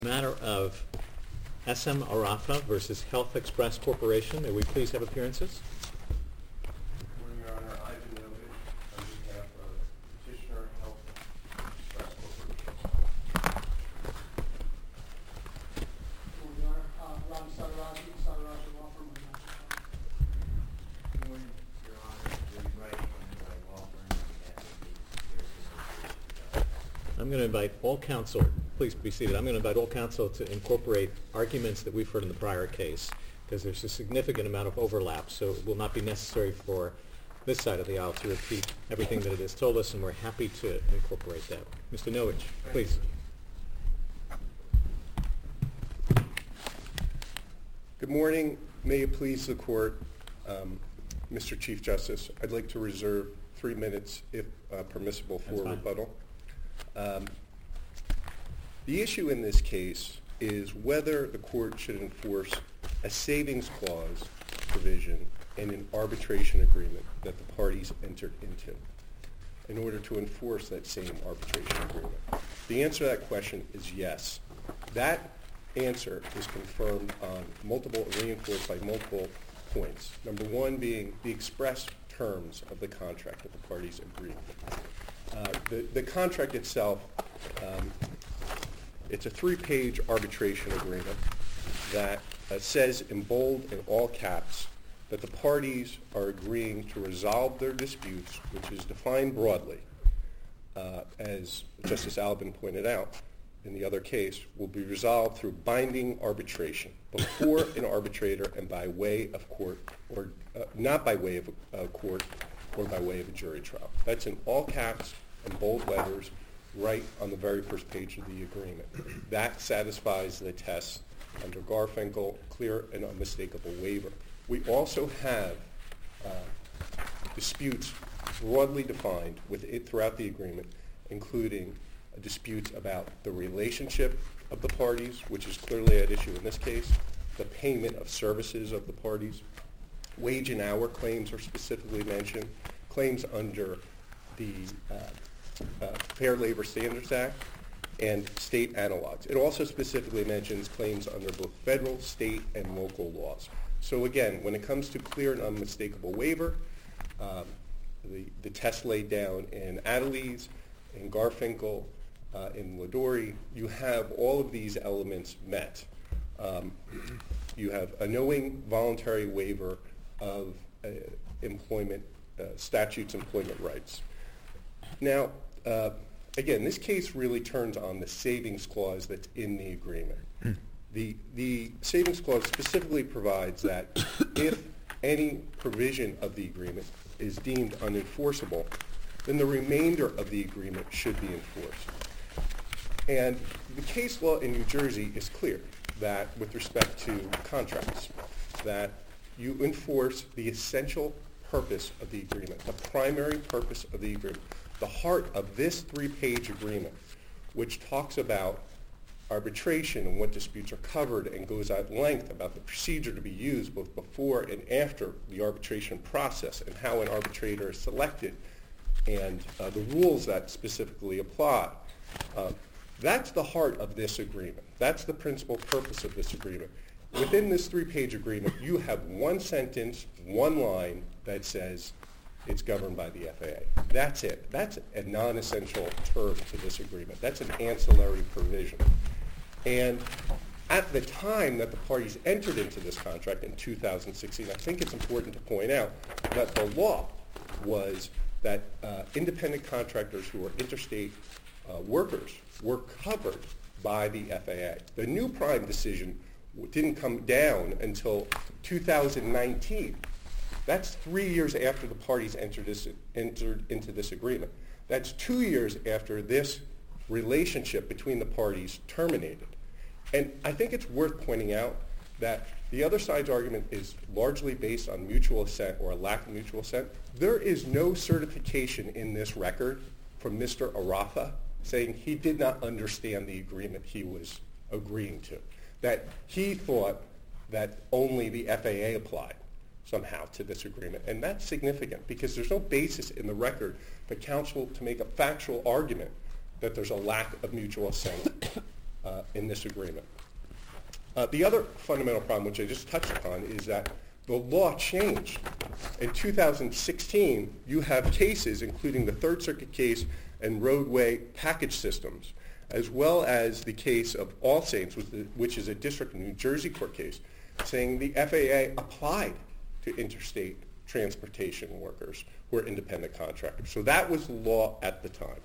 Matter of SM Arafa versus Health Express Corporation. May we please have appearances? Good morning, Your Honor. Ivan Novich on behalf of Petitioner Health Express Corporation. Good morning, Your Honor. Ram Sararaji Law Firm. Good morning, Your Honor. Lee Wright on the law firm on behalf of the Association. I'm going to invite all counsel, please be seated. I'm going to invite all counsel to incorporate arguments that we've heard in the prior case, because there's a significant amount of overlap, so it will not be necessary for this side of the aisle to repeat everything that it has told us, and we're happy to incorporate that. Mr. Novich, please. Good morning. May it please the Court, Mr. Chief Justice, I'd like to reserve 3 minutes, if permissible, for rebuttal. The issue in this case is whether the Court should enforce a savings clause provision in an arbitration agreement that the parties entered into in order to enforce that same arbitration agreement. The answer to that question is yes. That answer is confirmed on reinforced by multiple points. Number one being the express terms of the contract that the parties agreed. The contract itself, it's a 3-page arbitration agreement that says in bold and all caps that the parties are agreeing to resolve their disputes, which is defined broadly, as Justice Albin pointed out in the other case, will be resolved through binding arbitration before an arbitrator and by way of court, or not by way of a court or by way of a jury trial. That's in all caps and bold letters right on the very first page of the agreement. That satisfies the test under Garfinkel, clear and unmistakable waiver. We also have disputes broadly defined throughout the agreement, including disputes about the relationship of the parties, which is clearly at issue in this case, the payment of services of the parties, wage and hour claims are specifically mentioned, claims under the Fair Labor Standards Act, and state analogs. It also specifically mentions claims under both federal, state, and local laws. So again, when it comes to clear and unmistakable waiver, the test laid down in Adelise, in Garfinkel, in Ladori, you have all of these elements met. You have a knowing voluntary waiver of employment statutes, employment rights. Now, again, this case really turns on the savings clause that's in the agreement. The savings clause specifically provides that if any provision of the agreement is deemed unenforceable, then the remainder of the agreement should be enforced. And the case law in New Jersey is clear that with respect to contracts, that you enforce the essential purpose of the agreement, the primary purpose of the agreement, the heart of this 3-page agreement, which talks about arbitration and what disputes are covered and goes at length about the procedure to be used both before and after the arbitration process and how an arbitrator is selected and the rules that specifically apply. That's the heart of this agreement. That's the principal purpose of this agreement. Within this 3-page agreement, you have one sentence, one line that says it's governed by the FAA. That's it. That's a non-essential term to this agreement. That's an ancillary provision. And at the time that the parties entered into this contract in 2016, I think it's important to point out that the law was that independent contractors who were interstate workers were covered by the FAA. The new prime decision didn't come down until 2019. That's 3 years after the parties entered into this agreement. That's 2 years after this relationship between the parties terminated. And I think it's worth pointing out that the other side's argument is largely based on mutual assent or a lack of mutual assent. There is no certification in this record from Mr. Arafa saying he did not understand the agreement he was agreeing to, that he thought that only the FAA applied somehow to this agreement. And that's significant because there's no basis in the record for counsel to make a factual argument that there's a lack of mutual assent in this agreement. The other fundamental problem, which I just touched upon, is that the law changed. In 2016, you have cases, including the Third Circuit case and Roadway Package Systems, as well as the case of All Saints, which is a District of New Jersey court case, saying the FAA applied to interstate transportation workers who are independent contractors. So that was the law at the time.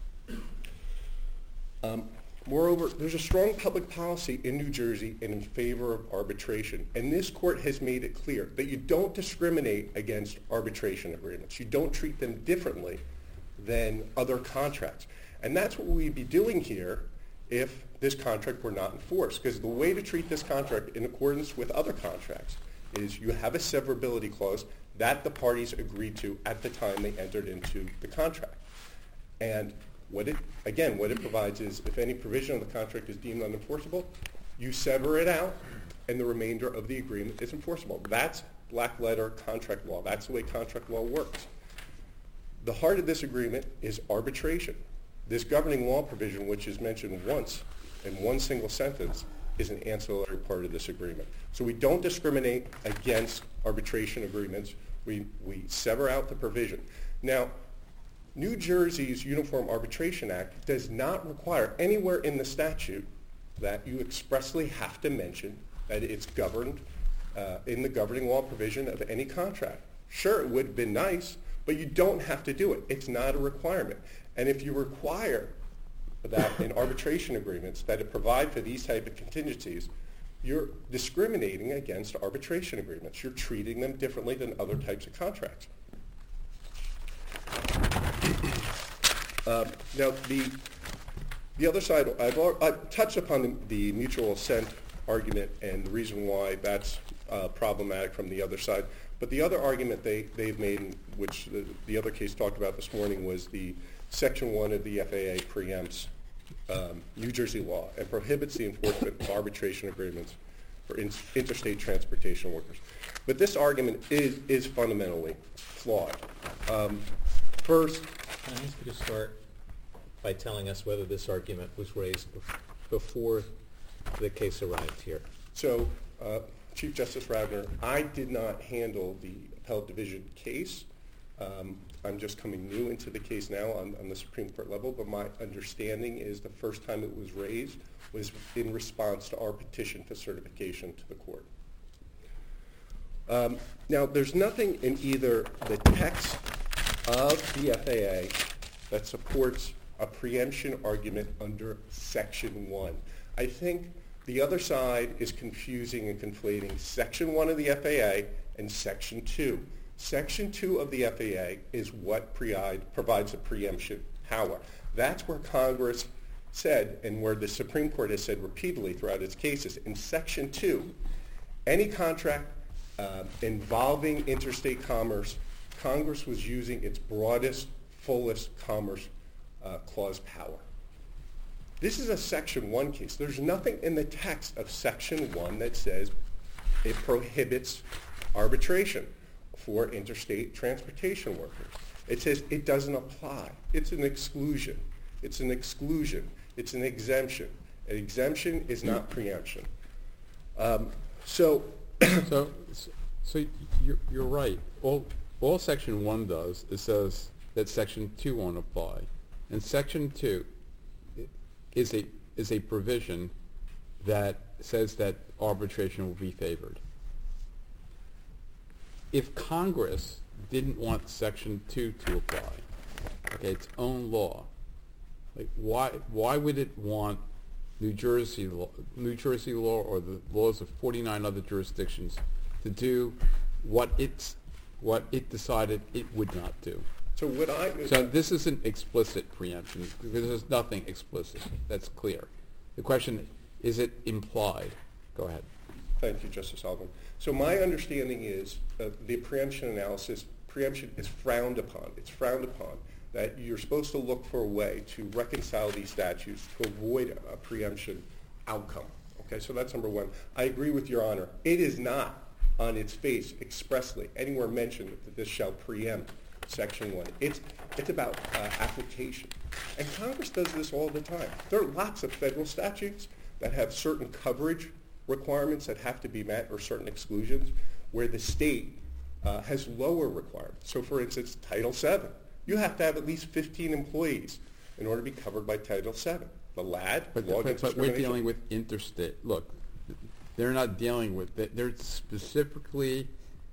Moreover, there's a strong public policy in New Jersey in favor of arbitration, and this court has made it clear that you don't discriminate against arbitration agreements. You don't treat them differently than other contracts. And that's what we'd be doing here if this contract were not enforced, because the way to treat this contract in accordance with other contracts is you have a severability clause that the parties agreed to at the time they entered into the contract. And what it provides is if any provision of the contract is deemed unenforceable, you sever it out and the remainder of the agreement is enforceable. That's black letter contract law. That's the way contract law works. The heart of this agreement is arbitration. This governing law provision, which is mentioned once in one single sentence, is an ancillary part of this agreement. So we don't discriminate against arbitration agreements. We sever out the provision. Now, New Jersey's Uniform Arbitration Act does not require anywhere in the statute that you expressly have to mention that it's governed in the governing law provision of any contract. Sure, it would have been nice, but you don't have to do it. It's not a requirement. And if you require that in arbitration agreements that it provide for these type of contingencies, you're discriminating against arbitration agreements. You're treating them differently than other types of contracts. Now, the other side, I've touched upon the mutual assent argument and the reason why that's problematic from the other side. But the other argument they've made, which the other case talked about this morning, was the Section 1 of the FAA preempts New Jersey law and prohibits the enforcement of arbitration agreements for interstate transportation workers. But this argument is fundamentally flawed. First, can I ask you to start by telling us whether this argument was raised before the case arrived here? So, Chief Justice Ravner, I did not handle the appellate division case. I'm just coming new into the case now on the Supreme Court level, but my understanding is the first time it was raised was in response to our petition for certification to the court. Now, there's nothing in either the text of the FAA that supports a preemption argument under Section 1. I think the other side is confusing and conflating Section 1 of the FAA and Section 2. Section 2 of the FAA is what provides a preemption power. That's where Congress said, and where the Supreme Court has said repeatedly throughout its cases, in Section 2, any contract involving interstate commerce, Congress was using its broadest, fullest commerce clause power. This is a Section 1 case. There's nothing in the text of Section 1 that says it prohibits arbitration for interstate transportation workers. It says it doesn't apply. It's an exclusion. It's an exclusion. It's an exemption. An exemption is not preemption. So you're right. All Section 1 does is says that Section 2 won't apply. And Section 2 is a provision that says that arbitration will be favored. If Congress didn't want Section 2 to apply, its own law, why would it want New Jersey law or the laws of 49 other jurisdictions to do what it decided it would not do? So this isn't explicit preemption because there's nothing explicit. That's clear. The question, is it implied? Go ahead. Thank you, Justice Sullivan. So my understanding is the preemption analysis, preemption is frowned upon. It's frowned upon that you're supposed to look for a way to reconcile these statutes to avoid a preemption outcome. Okay, so that's number one. I agree with Your Honor. It is not on its face expressly anywhere mentioned that this shall preempt Section 1. It's about application. And Congress does this all the time. There are lots of federal statutes that have certain coverage requirements that have to be met or certain exclusions where the state has lower requirements. So for instance, Title VII. You have to have at least 15 employees in order to be covered by Title VII. The LAD, But Law Against we're Discrimination. dealing with interstate. Look, they're not dealing with, they're specifically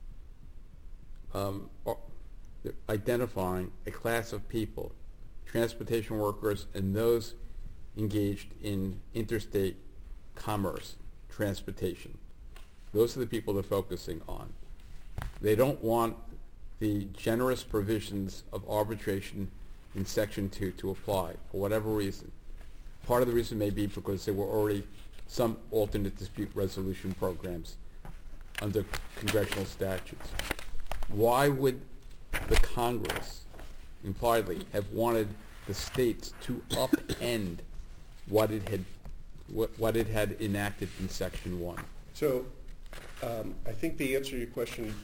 identifying a class of people, transportation workers and those engaged in interstate commerce, transportation. Those are the people they're focusing on. They don't want the generous provisions of arbitration in Section 2 to apply for whatever reason. Part of the reason may be because there were already some alternate dispute resolution programs under congressional statutes. Why would the Congress, impliedly, have wanted the states to upend what it had enacted in Section 1? So I think the answer to your question,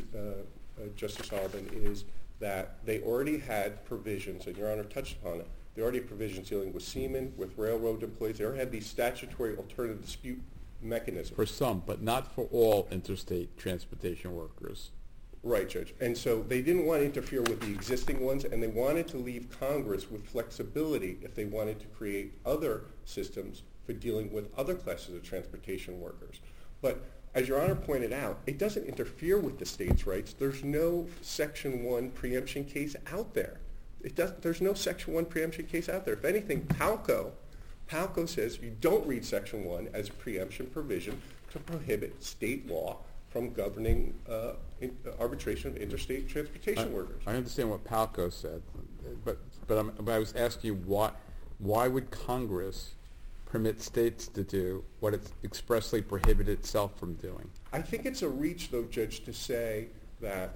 Justice Sullivan, is that they already had provisions, and Your Honor touched upon it, they already had provisions dealing with seamen, with railroad employees. They already had these statutory alternative dispute mechanisms. For some, but not for all interstate transportation workers. Right, Judge. And so they didn't want to interfere with the existing ones, and they wanted to leave Congress with flexibility if they wanted to create other systems for dealing with other classes of transportation workers. But as Your Honor pointed out, it doesn't interfere with the states' rights. There's no Section 1 preemption case out there. There's no Section 1 preemption case out there. If anything, PALCO says you don't read Section 1 as a preemption provision to prohibit state law from governing arbitration of interstate transportation workers. I understand what PALCO said, but I was asking you why would Congress permit states to do what it expressly prohibited itself from doing? I think it's a reach, though, Judge, to say that,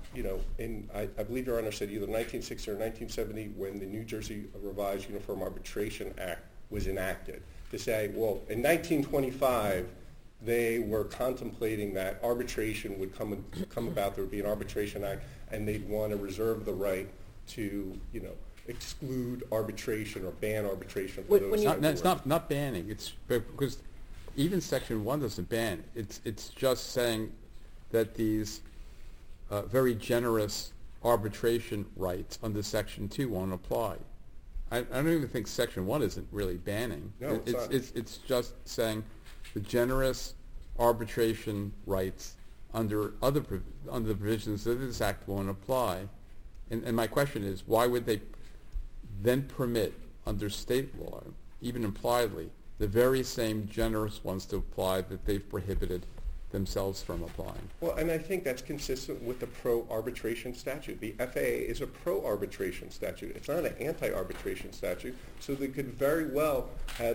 I believe Your Honor said either 1960 or 1970 when the New Jersey Revised Uniform Arbitration Act was enacted, to say, well, in 1925, they were contemplating that arbitration would come about, there would be an arbitration act, and they'd want to reserve the right to, exclude arbitration or ban arbitration for those. It's not banning. It's because even Section 1 doesn't ban. It's just saying that these very generous arbitration rights under Section 2 won't apply. I don't even think Section 1 isn't really banning. No, it's not. It's just saying the generous arbitration rights under the provisions of this Act won't apply. And my question is, why would they then permit under state law, even impliedly, the very same generous ones to apply that they've prohibited themselves from applying? Well, and I think that's consistent with the pro-arbitration statute. The FAA is a pro-arbitration statute. It's not an anti-arbitration statute, so they could very well have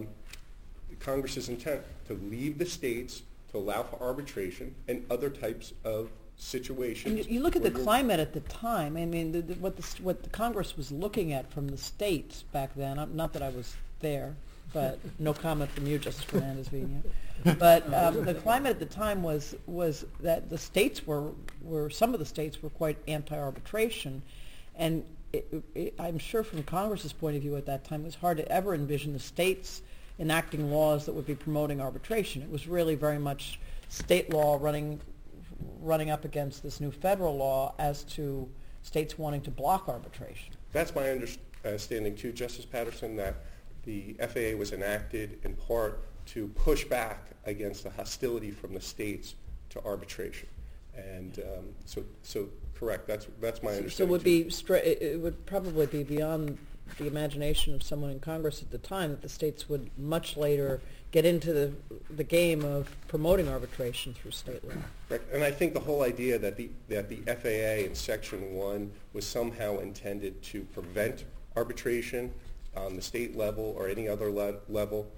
Congress's intent to leave the states to allow for arbitration and other types of situations. And you look at the climate at the time. I mean, what the Congress was looking at from the states back then. Not that I was there, but no comment from you, Justice Fernandez-Vina. But the climate at the time was that the states were some of the states were quite anti-arbitration, and I'm sure from Congress's point of view at that time, it was hard to ever envision the states enacting laws that would be promoting arbitration. It was really very much state law running up against this new federal law as to states wanting to block arbitration. That's my understanding too, Justice Patterson, that the FAA was enacted in part to push back against the hostility from the states to arbitration. And so correct, that's my understanding. So it would probably be beyond the imagination of someone in Congress at the time that the states would much later get into the game of promoting arbitration through state law. Right. And I think the whole idea that the FAA in Section 1 was somehow intended to prevent arbitration on the state level or any other level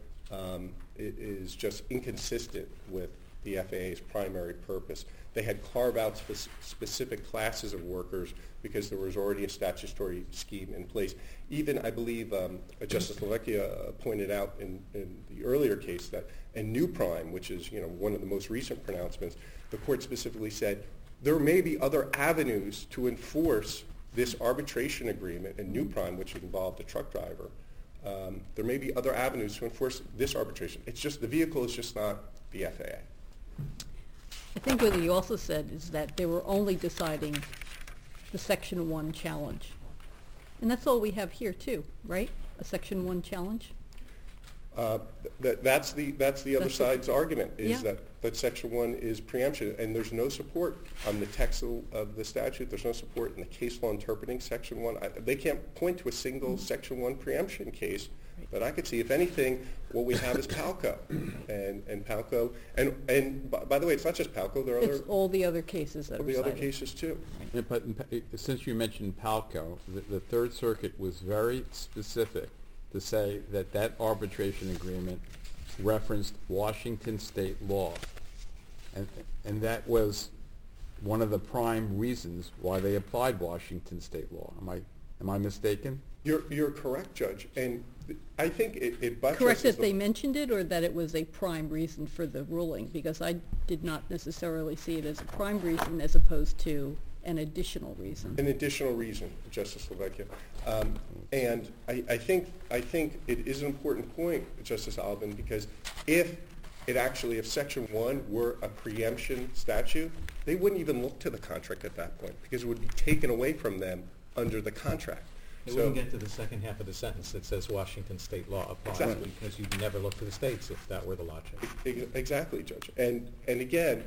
is just inconsistent with the FAA's primary purpose. They had carved out specific classes of workers because there was already a statutory scheme in place. Even, I believe, Justice Lecchia pointed out in the earlier case that in New Prime, which is one of the most recent pronouncements, the court specifically said there may be other avenues to enforce this arbitration agreement in New Prime, which involved a truck driver, there may be other avenues to enforce this arbitration. It's just the vehicle is just not the FAA. I think what you also said is that they were only deciding the Section 1 challenge. And that's all we have here too, right? A Section 1 challenge? That's the other That's side's argument, is Yeah. that Section 1 is preemption, and there's no support on the text of the statute. There's no support in the case law interpreting Section 1. They can't point to a single Section 1 preemption case, but I could see, if anything, what we have is Palco. And Palco, and by the way, it's not just Palco, there are It's other, all the other cases that there'll are be other cited. cases too. Yeah, but since you mentioned Palco, the Third Circuit was very specific to say that that arbitration agreement referenced Washington state law. And that was one of the prime reasons why they applied Washington state law. Am I mistaken? You're correct, Judge, and I think it buttresses Correct that the- they mentioned it, or that it was a prime reason for the ruling? Because I did not necessarily see it as a prime reason as opposed to an additional reason. An additional reason, Justice Slovecchia. And I think it is an important point, Justice Alvin, because if Section 1 were a preemption statute, they wouldn't even look to the contract at that point, because it would be taken away from them under the contract. It wouldn't get to the second half of the sentence that says Washington state law applies, Exactly. because you'd never look to the states if that were the logic. Exactly, Judge. And again,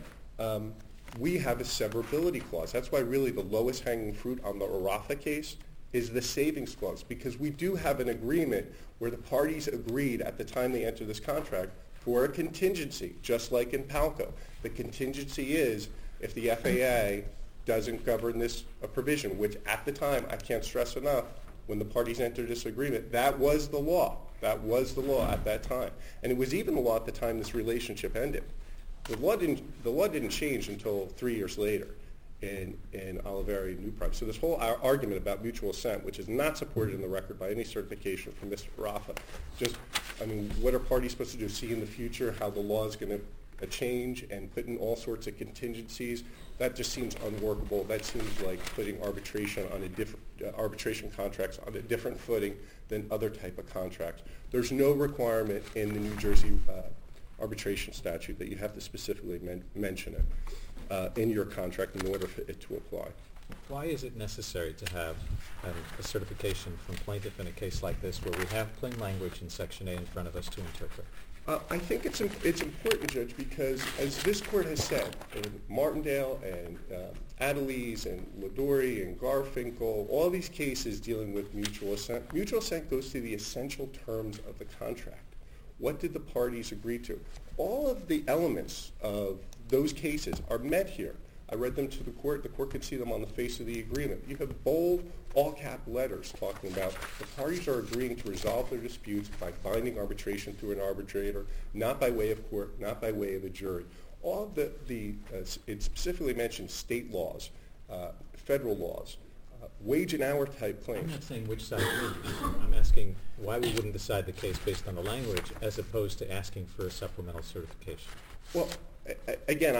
we have a severability clause. That's why really the lowest hanging fruit on the Arafa case is the savings clause, because we do have an agreement where the parties agreed at the time they entered this contract for a contingency, just like in Palco. The contingency is if the FAA doesn't govern this provision, which at the time, I can't stress enough, when the parties entered this agreement, that was the law. That was the law at that time. And it was even the law at the time this relationship ended. The law didn't change until 3 years later in Oliveri New Prime. So this whole argument about mutual assent, which is not supported in the record by any certification from Mr. Rafa, what are parties supposed to do? See in the future how the law is going to change and put in all sorts of contingencies? That just seems unworkable. That seems like putting arbitration on a different arbitration contracts on a different footing than other type of contracts. There's no requirement in the New Jersey arbitration statute that you have to specifically mention it in your contract in order for it to apply. Why is it necessary to have a certification from plaintiff in a case like this where we have plain language in Section A in front of us to interpret? I think it's important, Judge, because as this court has said, in Martindale and Adelise and Ladori and Garfinkel, all these cases dealing with mutual assent goes to the essential terms of the contract. What did the parties agree to? All of the elements of those cases are met here. I read them to the court. The court could see them on the face of the agreement. You have bold, all-cap letters talking about the parties are agreeing to resolve their disputes by binding arbitration through an arbitrator, not by way of court, not by way of a jury. All of it specifically mentions state laws, federal laws, wage and hour type I'm claims. not saying which side wins. I'm asking why we wouldn't decide the case based on the language as opposed to asking for a supplemental certification. Well, again,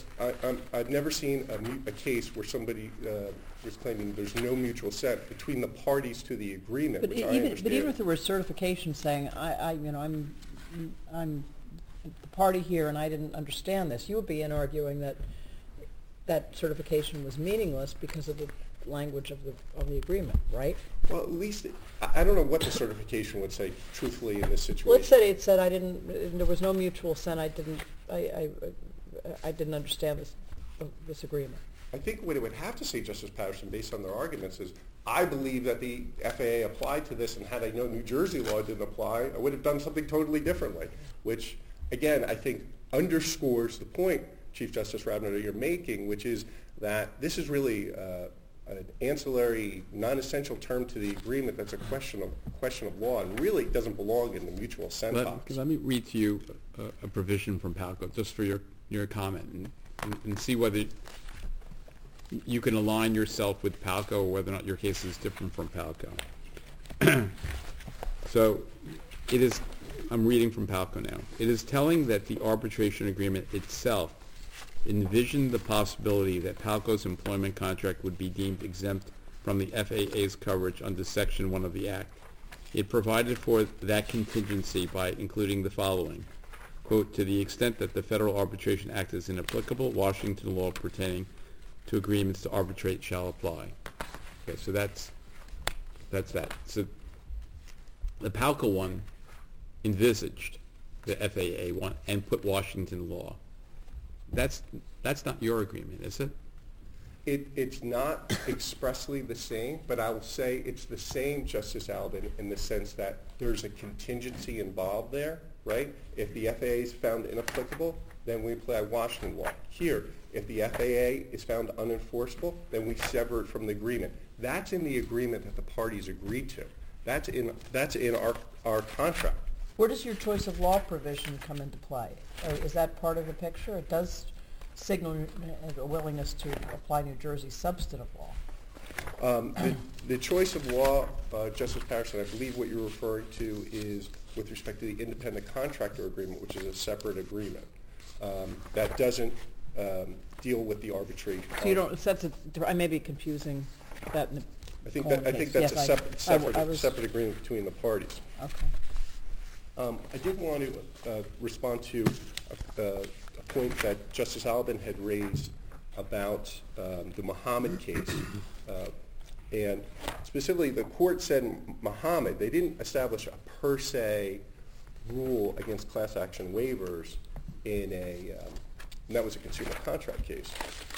I've never seen a case where somebody was claiming there's no mutual assent between the parties to the agreement, But which I even understand. if there were certification saying, I'm the party here and I didn't understand this, you would be in arguing that certification was meaningless because of the language of the agreement, right? Well, at least, I don't know what the certification would say, truthfully, in this situation. Well, let's say it said there was no mutual assent, I didn't understand this agreement. I think what it would have to say, Justice Patterson, based on their arguments, is I believe that the FAA applied to this, and had I known New Jersey law didn't apply, I would have done something totally differently, which, again, I think underscores the point, Chief Justice Rabner, that you're making, which is that this is really an ancillary, non-essential term to the agreement that's a question of law, and really doesn't belong in the mutual assent box. Let me read to you a provision from Palco, just for your comment, and see whether you can align yourself with Palco or whether or not your case is different from Palco. So it is, I'm reading from Palco now. It is telling that the arbitration agreement itself envisioned the possibility that Palco's employment contract would be deemed exempt from the FAA's coverage under Section 1 of the Act, It provided for that contingency by including the following. Quote, to the extent that the Federal Arbitration Act is inapplicable, Washington law pertaining to agreements to arbitrate shall apply. Okay, so that's that. So the PALCA one envisaged the FAA one and put Washington law. That's not your agreement, is it? It's not expressly the same, but I will say it's the same, Justice Alvin, in the sense that there's a contingency involved there, right? If the FAA is found inapplicable, then we apply Washington law. Here, if the FAA is found unenforceable, then we sever it from the agreement. That's in the agreement that the parties agreed to. That's in our contract. Where does your choice of law provision come into play? Is that part of the picture? It does signal a willingness to apply New Jersey substantive law. The choice of law, Justice Patterson, I believe what you're referring to is with respect to the independent contractor agreement, which is a separate agreement. That doesn't deal with the arbitration. So you don't, I may be confusing that in the I think Cohen that's case. a Yes, separate agreement between the parties. Okay. I did want to respond to a point that Justice Alvin had raised about the Muhammad case. And specifically, the court said in Muhammad, they didn't establish a per se rule against class action waivers in and that was a consumer contract case.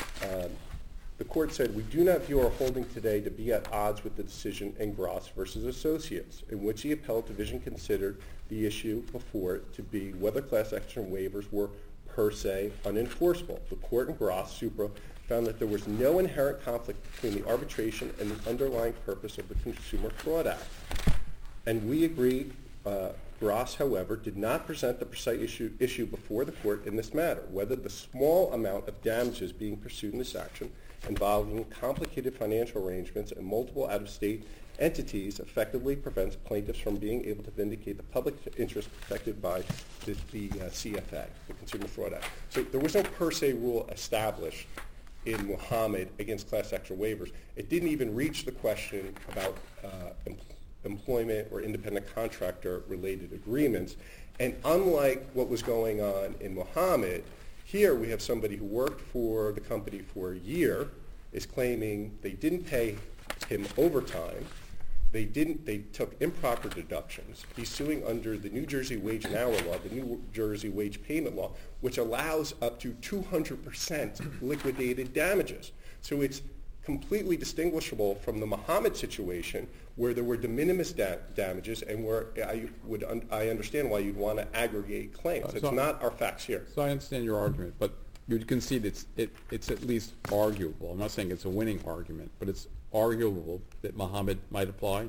The court said, we do not view our holding today to be at odds with the decision in Gross versus Associates, in which the appellate division considered the issue before it to be whether class action waivers were per se unenforceable. The court in Gross, Supra, found that there was no inherent conflict between the arbitration and the underlying purpose of the Consumer Fraud Act. And we agree, Gross, however, did not present the precise issue before the court in this matter, whether the small amount of damages being pursued in this action involving complicated financial arrangements and multiple out-of-state entities effectively prevents plaintiffs from being able to vindicate the public interest protected by the CFA, the Consumer Fraud Act. So there was no per se rule established in Muhammad against class action waivers. It didn't even reach the question about employment or independent contractor related agreements. And unlike what was going on in Muhammad, here we have somebody who worked for the company for a year, is claiming they didn't pay him overtime, they took improper deductions. He's suing under the New Jersey Wage and Hour Law, the New Jersey Wage Payment Law, which allows up to 200% liquidated damages. So it's completely distinguishable from the Muhammad situation where there were de minimis damages and where I understand why you'd want to aggregate claims. It's not our facts here. So I understand your argument, but you concede it's at least arguable. I'm not saying it's a winning argument, but it's arguable that Muhammad might apply?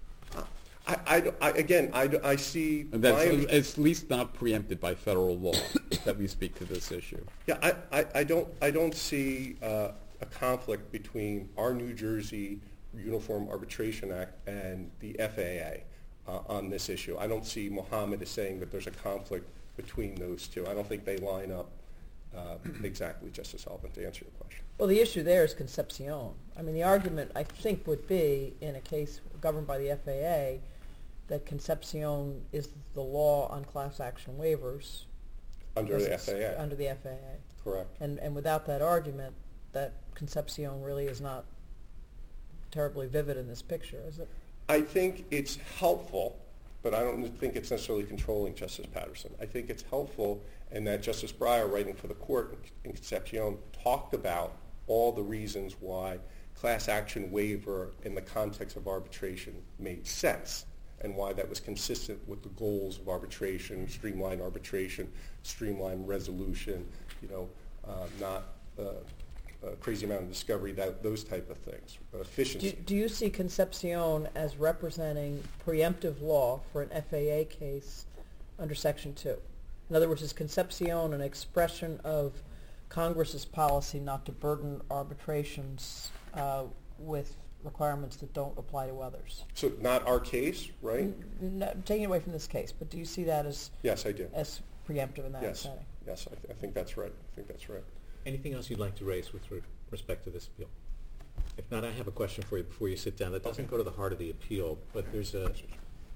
I see... And that's it's at least not preempted by federal law that we speak to this issue. Yeah, I don't see a conflict between our New Jersey Uniform Arbitration Act and the FAA on this issue. I don't see Muhammad as saying that there's a conflict between those two. I don't think they line up exactly, Justice Alvin, to answer your question. Well, the issue there is Concepcion. I mean, the argument, I think, would be, in a case governed by the FAA, that Concepcion is the law on class action waivers. Under the FAA. Under the FAA. Correct. And without that argument, that Concepcion really is not terribly vivid in this picture, is it? I think it's helpful, but I don't think it's necessarily controlling, Justice Patterson. I think it's helpful in that Justice Breyer, writing for the court in Concepcion, talked about all the reasons why class action waiver in the context of arbitration made sense and why that was consistent with the goals of arbitration, streamlined resolution, not a crazy amount of discovery, those type of things, efficiency. Do you see Concepcion as representing preemptive law for an FAA case under Section 2? In other words, is Concepcion an expression of Congress's policy not to burden arbitrations with requirements that don't apply to others? So not our case, right? Taking it away from this case, but do you see that as Yes, I do. as preemptive in that setting? Yes, I think that's right. Anything else you'd like to raise with respect to this appeal? If not, I have a question for you before you sit down. That doesn't go to the heart of the appeal, but there's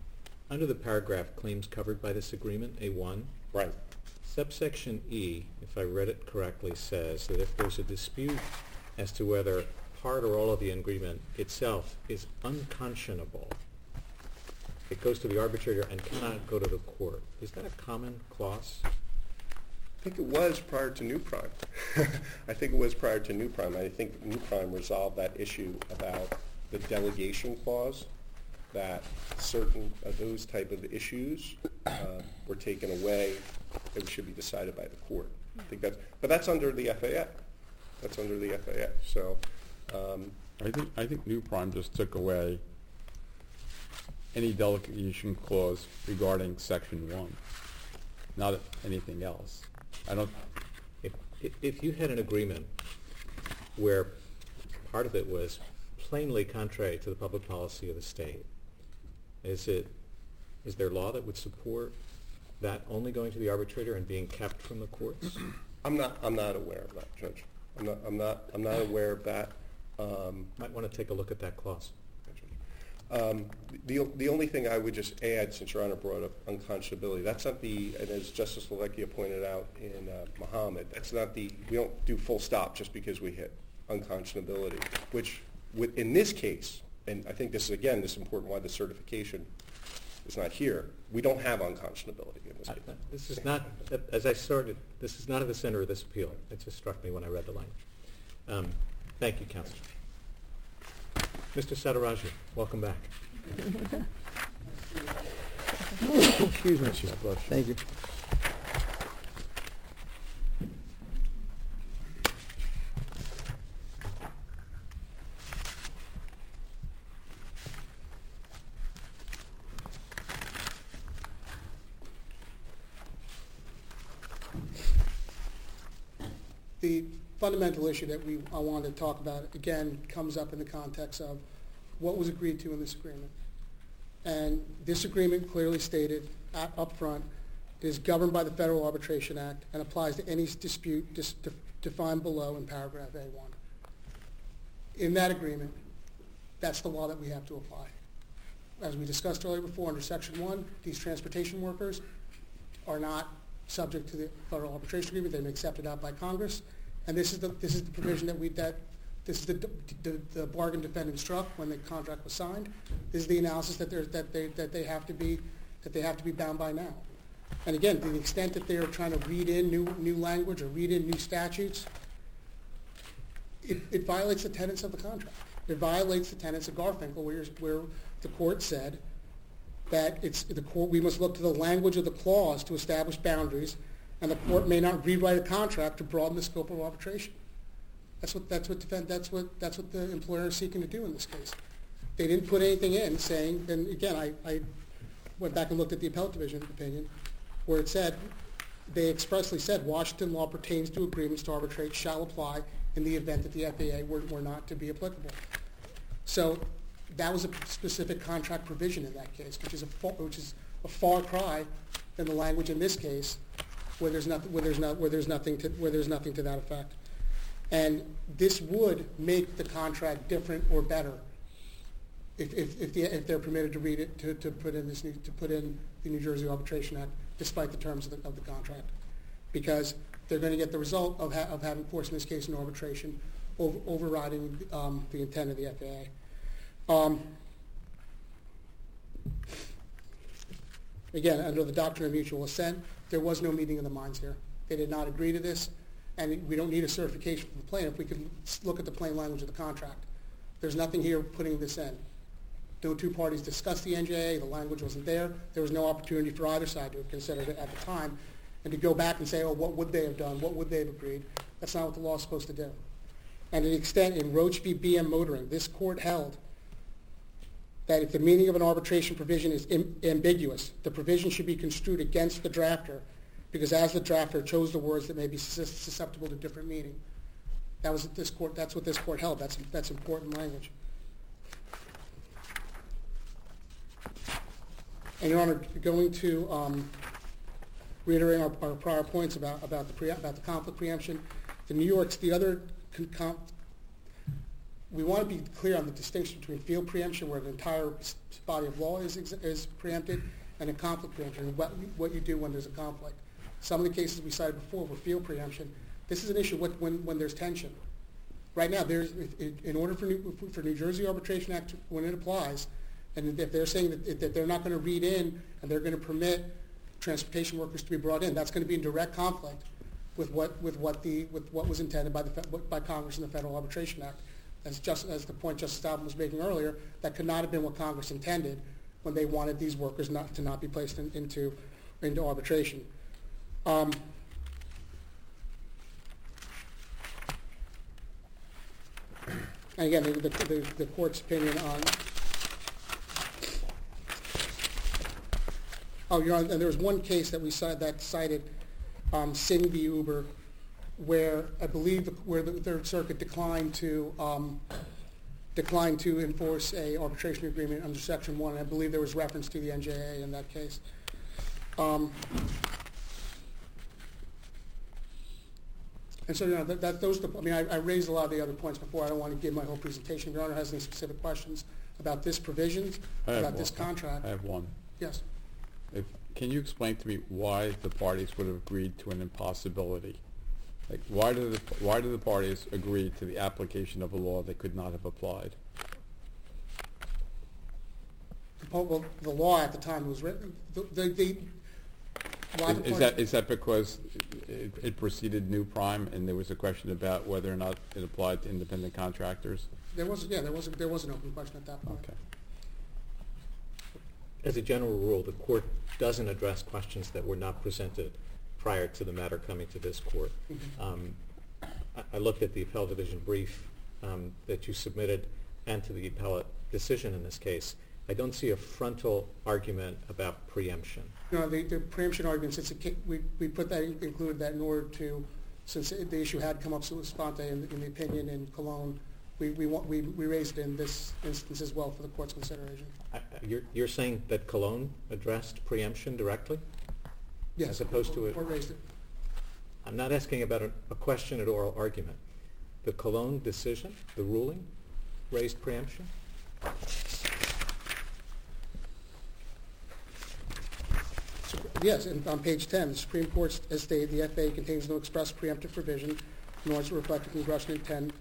under the paragraph claims covered by this agreement, A1, Right. subsection E, if I read it correctly, says that if there's a dispute as to whether part or all of the agreement itself is unconscionable, it goes to the arbitrator and cannot go to the court. Is that a common clause? I think it was prior to New Prime. I think it was prior to New Prime. I think New Prime resolved that issue about the delegation clause, that certain of those type of issues were taken away that should be decided by the court. I think but that's under the FAA. That's under the FAA. So I think New Prime just took away any delegation clause regarding Section 1, not anything else. I don't. If you had an agreement where part of it was plainly contrary to the public policy of the state, is there law that would support that only going to the arbitrator and being kept from the courts? I'm not aware of that, Judge. I'm not aware of that. Might want to take a look at that clause. The only thing I would just add, since Your Honor brought up unconscionability, that's not and as Justice Lecchia pointed out in Muhammad, that's not we don't do full stop just because we hit unconscionability, which in this case, and I think this is important why the certification is not here, we don't have unconscionability in this case. This is not, as I started, this is not at the center of this appeal. It just struck me when I read the language. Thank you, Counsel. Mr. Sataraji, welcome back. Excuse me. Thank you. The fundamental issue that I wanted to talk about, again, comes up in the context of what was agreed to in this agreement. And this agreement clearly stated up front is governed by the Federal Arbitration Act and applies to any dispute defined below in paragraph A1. In that agreement, that's the law that we have to apply. As we discussed earlier before, under Section 1, these transportation workers are not subject to the Federal Arbitration Agreement. They've been accepted out by Congress. And this is the provision this is the bargain defendant struck when the contract was signed. This is the analysis that they have to be bound by now. And again, to the extent that they are trying to read in new language or read in new statutes, it violates the tenets of the contract. It violates the tenets of Garfinkel, where the court said that we must look to the language of the clause to establish boundaries, and the court may not rewrite a contract to broaden the scope of arbitration. That's what the employer is seeking to do in this case. They didn't put anything in saying, and again, I went back and looked at the appellate division opinion, where it said, they expressly said Washington law pertains to agreements to arbitrate shall apply in the event that the FAA were not to be applicable. So that was a specific contract provision in that case, which is a far cry than the language in this case, where there's nothing to that effect. And this would make the contract different or better if they're permitted to read it to put in the New Jersey Arbitration Act, despite the terms of the contract, because they're going to get the result of having forced in this case an arbitration overriding the intent of the FAA. Again, under the doctrine of mutual assent, there was no meeting of the minds here. They did not agree to this, and we don't need a certification from the plaintiff. We could look at the plain language of the contract. There's nothing here putting this in. No two parties discussed the NJA. The language wasn't there. There was no opportunity for either side to have considered it at the time, and to go back and say, oh, what would they have done? What would they have agreed? That's not what the law is supposed to do. And to the extent in Roach v. BM Motoring, this court held that if the meaning of an arbitration provision is ambiguous, the provision should be construed against the drafter, because as the drafter chose the words that may be susceptible to different meaning. That's what this court held. That's important language. And Your Honor, going to reiterate our prior points about the conflict preemption, we want to be clear on the distinction between field preemption, where the entire body of law is preempted, and a conflict preemption, and what you do when there's a conflict. Some of the cases we cited before were field preemption. This is an issue when there's tension. Right now, in order for New Jersey Arbitration Act, when it applies, and if they're saying that they're not going to read in and they're going to permit transportation workers to be brought in, that's going to be in direct conflict with what was intended by Congress in the Federal Arbitration Act. As the point Justice Albin was making earlier, that could not have been what Congress intended when they wanted these workers to not be placed into arbitration. And again, the court's opinion on. Oh, Your Honor, and there was one case that we cited Singh v. Uber, where I believe where the Third Circuit declined to enforce a arbitration agreement under Section 1. I believe there was reference to the NJA in that case. And so, you know, I raised a lot of the other points before. I don't want to give my whole presentation. If Your Honor has any specific questions about this provision, about this contract. I have one. Yes. Can you explain to me why the parties would have agreed to an impossibility? Like, why do the parties agree to the application of a law they could not have applied? Well, the law at the time was written. Is that because it preceded New Prime and there was a question about whether or not it applied to independent contractors? There was an open question at that point. Okay. As a general rule, the court doesn't address questions that were not presented prior to the matter coming to this court. Mm-hmm. I looked at the appellate division brief that you submitted and to the appellate decision in this case. I don't see a frontal argument about preemption. No, the preemption argument, since we included that in order to, since the issue had come up sua sponte in the opinion in Cologne, we raised it in this instance as well for the court's consideration. You're saying that Cologne addressed preemption directly? Yes. As opposed to it? Court raised it. I'm not asking about a question at oral argument. The Cologne decision, the ruling, raised preemption? Yes, and on page 10, the Supreme Court has stated the FAA contains no express preemptive provision, nor does it reflect a congressional intent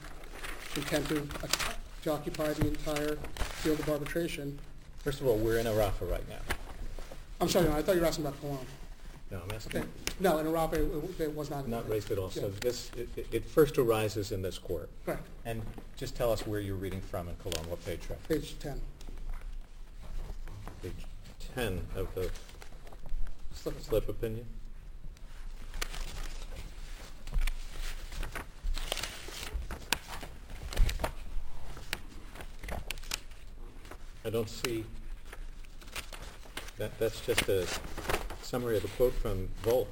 to occupy the entire field of arbitration. First of all, we're in ARAFA right now. I'm sorry, no, I thought you were asking about Cologne. No, I'm asking. Okay. No, in ARAFA it was not. Not raised at all. So Yeah. it first arises in this court. Correct. And just tell us where you're reading from in Cologne, what page? Page 10. Page 10 of the slip opinion. I don't see that. That's just a summary of a quote from Volt.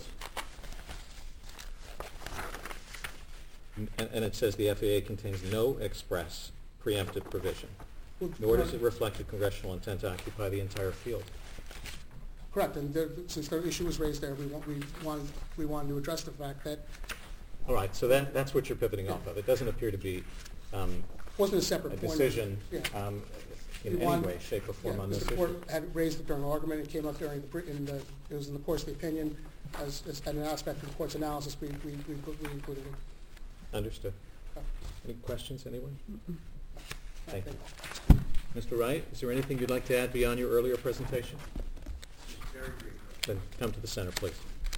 And it says the FAA contains no express preemptive provision, nor does it reflect a congressional intent to occupy the entire field. Correct, and since the issue was raised there, we wanted to address the fact that. All right, so that's what you're pivoting off of. It doesn't appear to be Wasn't a separate a point. decision Yeah. In any way, shape, or form on this The issue. court had raised it during the argument. It came up it was in the course of the opinion as an aspect of the court's analysis. We included it. Understood. Any questions, anyone? Thank you. Okay. Mr. Wright, is there anything you'd like to add beyond your earlier presentation? Very briefly. Then come to the center, please.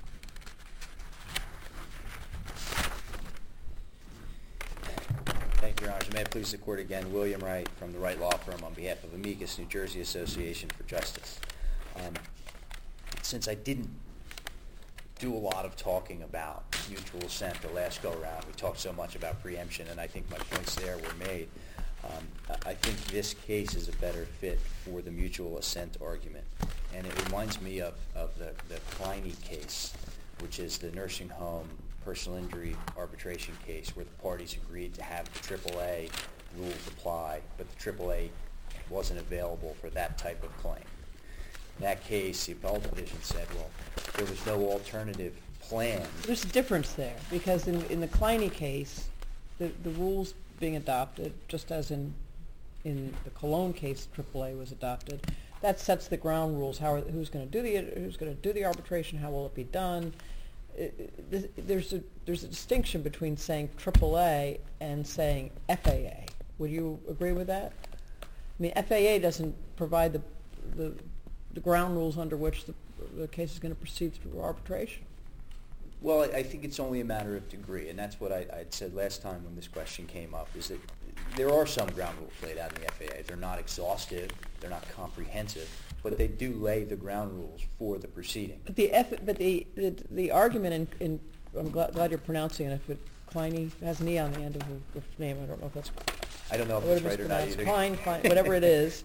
Thank you, Your Honor. May it please the Court again, William Wright from the Wright Law Firm on behalf of Amicus New Jersey Association for Justice. Since I didn't do a lot of talking about mutual assent the last go-around, we talked so much about preemption, and I think my points there were made. I think this case is a better fit for the mutual assent argument. And it reminds me of the Kleine case, which is the nursing home personal injury arbitration case where the parties agreed to have the AAA rules apply, but the AAA wasn't available for that type of claim. In that case, the appellate division said, well, there was no alternative plan. There's a difference there, because in the Kleine case, the rules being adopted, just as in the Cologne case, AAA was adopted, that sets the ground rules. Who's going to do the arbitration? How will it be done? There's a distinction between saying AAA and saying FAA. Would you agree with that? I mean, FAA doesn't provide the ground rules under which the case is going to proceed through arbitration. Well, I think it's only a matter of degree, and that's what I'd said last time when this question came up, is that there are some ground rules laid out in the FAA. They're not exhaustive, they're not comprehensive, but they do lay the ground rules for the proceeding. But the argument I'm glad you're pronouncing it. If Kleine has an E on the end of the name, I don't know if that's. I don't know if it's right or not either. Klein, whatever it is.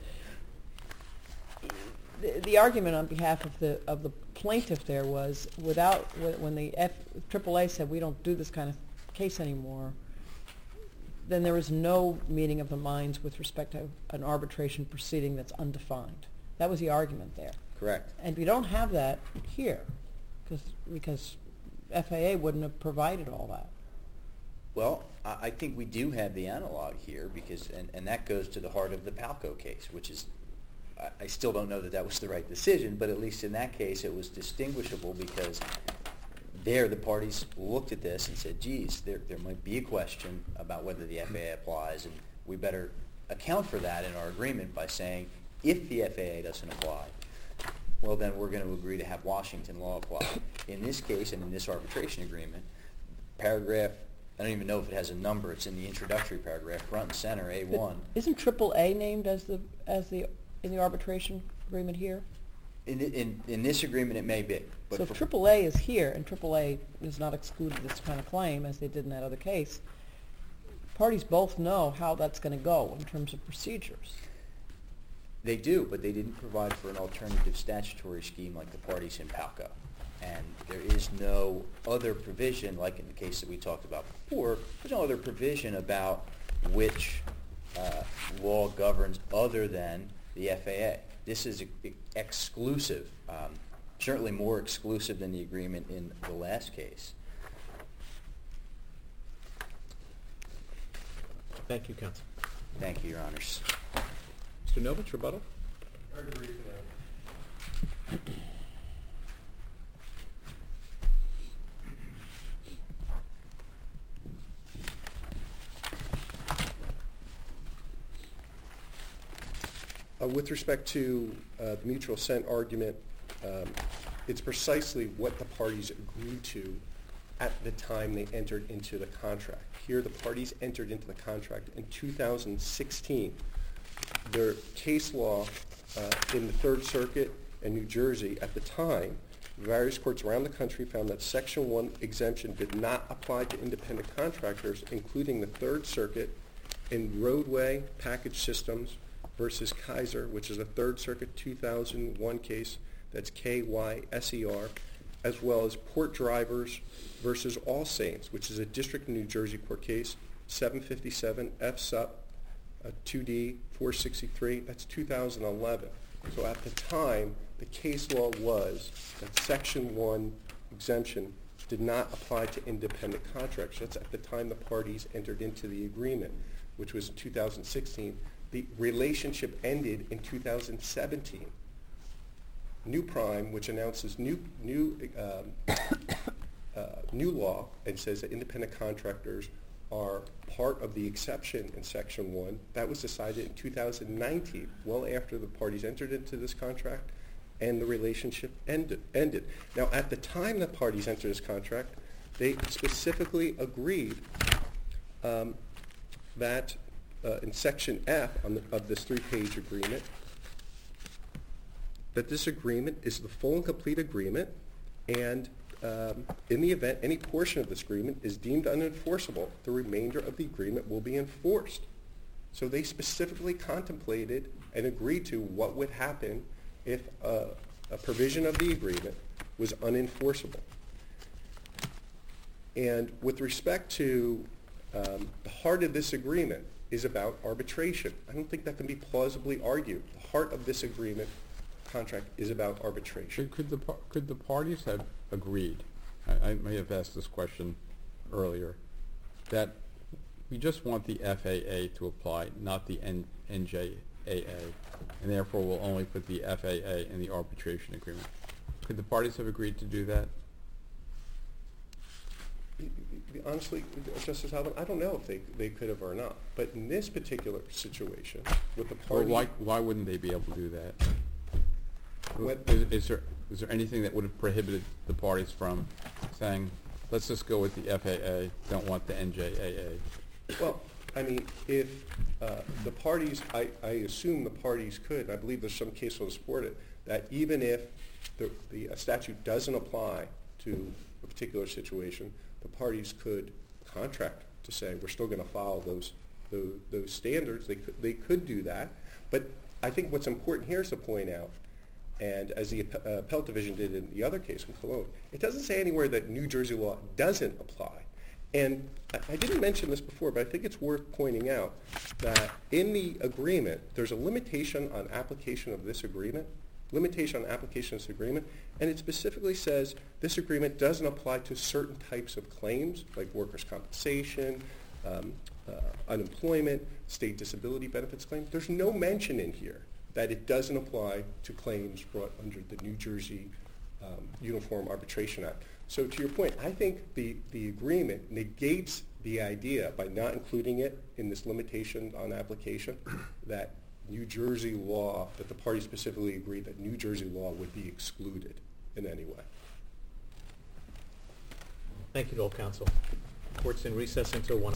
The argument on behalf of the plaintiff there was when the AAA said we don't do this kind of case anymore, then there was no meeting of the minds with respect to an arbitration proceeding that's undefined. That was the argument there. Correct. And we don't have that here because FAA wouldn't have provided all that. Well, I think we do have the analog here because, and that goes to the heart of the Palco case, which is, I still don't know that was the right decision, but at least in that case it was distinguishable because there the parties looked at this and said, geez, there might be a question about whether the FAA applies, and we better account for that in our agreement by saying if the FAA doesn't apply, well then we're going to agree to have Washington law apply. In this case and in this arbitration agreement, paragraph, I don't even know if it has a number, it's in the introductory paragraph, front and center, A1. But isn't AAA named as in the arbitration agreement here? In this agreement, it may be. But so if AAA is here and AAA is not excluded this kind of claim, as they did in that other case, parties both know how that's going to go in terms of procedures. They do, but they didn't provide for an alternative statutory scheme like the parties in Palco. And there is no other provision, like in the case that we talked about before, there's no other provision about which law governs other than the FAA. This is exclusive, certainly more exclusive than the agreement in the last case. Thank you, counsel. Thank you, Your Honors. Mr. Novich, rebuttal? I agree with that. With respect to the mutual assent argument, it's precisely what the parties agreed to at the time they entered into the contract. Here, the parties entered into the contract in 2016. Their case law in the Third Circuit and New Jersey at the time, various courts around the country found that Section 1 exemption did not apply to independent contractors, including the Third Circuit in Roadway Package Systems versus Kaiser, which is a Third Circuit 2001 case, that's KYSER, as well as Port Drivers versus All Saints, which is a District of New Jersey court case, 757 F Sup 2D 463, that's 2011. So at the time, the case law was that Section 1 exemption did not apply to independent contractors. That's at the time the parties entered into the agreement, which was in 2016. The relationship ended in 2017. New Prime, which announces new law and says that independent contractors are part of the exception in Section 1, that was decided in 2019, well after the parties entered into this contract and the relationship ended. Now, at the time the parties entered this contract, they specifically agreed that in Section F of this three-page agreement, that this agreement is the full and complete agreement, and in the event any portion of this agreement is deemed unenforceable, the remainder of the agreement will be enforced. So they specifically contemplated and agreed to what would happen if a provision of the agreement was unenforceable. And with respect to the heart of this agreement is about arbitration. I don't think that can be plausibly argued. The heart of this agreement contract is about arbitration. Could the parties have agreed, I may have asked this question earlier, that we just want the FAA to apply, not the NJAA, and therefore will only put the FAA in the arbitration agreement. Could the parties have agreed to do that? Honestly, Justice Alvin, I don't know if they could have or not. But in this particular situation, with the Or party... why wouldn't they be able to do that? What- Is there anything that would have prohibited the parties from saying, let's just go with the FAA, don't want the NJAA? Well, I mean, if the parties, I assume the parties could, and I believe there's some case law to support it, that even if the statute doesn't apply to a particular situation, the parties could contract to say, we're still going to follow those standards. They could do that. But I think what's important here is to point out, and as the appellate division did in the other case in Cologne, it doesn't say anywhere that New Jersey law doesn't apply. And I didn't mention this before, but I think it's worth pointing out that in the agreement, there's a limitation on application of this agreement, and it specifically says this agreement doesn't apply to certain types of claims, like workers' compensation, unemployment, state disability benefits claims. There's no mention in here that it doesn't apply to claims brought under the New Jersey Uniform Arbitration Act. So to your point, I think the agreement negates the idea by not including it in this limitation on application that New Jersey law, that the parties specifically agreed that New Jersey law would be excluded in any way. Thank you to all counsel. Court's in recess until 1.